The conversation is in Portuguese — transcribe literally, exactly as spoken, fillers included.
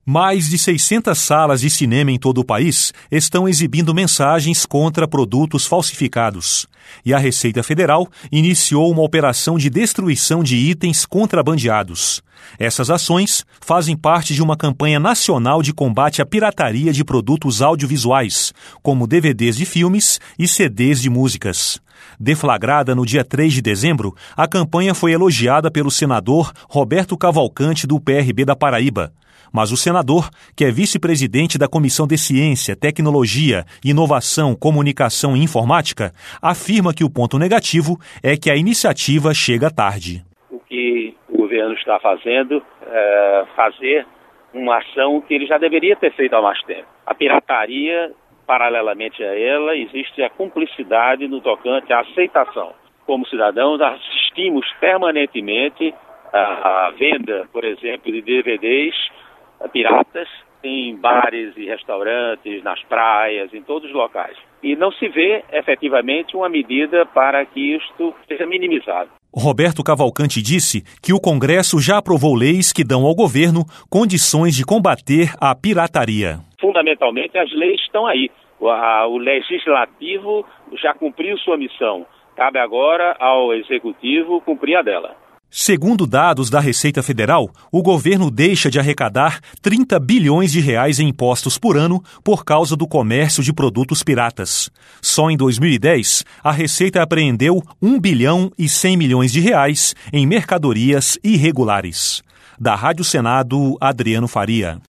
Mais de seiscentas salas de cinema em todo o país estão exibindo mensagens contra produtos falsificados. E a Receita Federal iniciou uma operação de destruição de itens contrabandeados. Essas ações fazem parte de uma campanha nacional de combate à pirataria de produtos audiovisuais, como D V Ds de filmes e C Ds de músicas. Deflagrada no dia três de dezembro, a campanha foi elogiada pelo senador Roberto Cavalcante, do P R B da Paraíba. Mas o senador, que é vice-presidente da Comissão de Ciência, Tecnologia, Inovação, Comunicação e Informática, afirma que o ponto negativo é que a iniciativa chega tarde. O que o governo está fazendo é fazer uma ação que ele já deveria ter feito há mais tempo. A pirataria, paralelamente a ela, existe a cumplicidade no tocante à aceitação. Como cidadãos, assistimos permanentemente à venda, por exemplo, de D V Ds piratas em bares e restaurantes, nas praias, em todos os locais. E não se vê, efetivamente, uma medida para que isto seja minimizado. Roberto Cavalcante disse que o Congresso já aprovou leis que dão ao governo condições de combater a pirataria. Fundamentalmente, as leis estão aí. O Legislativo já cumpriu sua missão. Cabe agora ao Executivo cumprir a dela. Segundo dados da Receita Federal, o governo deixa de arrecadar trinta bilhões de reais em impostos por ano por causa do comércio de produtos piratas. Só em dois mil e dez, a Receita apreendeu um bilhão e cem milhões de reais em mercadorias irregulares. Da Rádio Senado, Adriano Faria.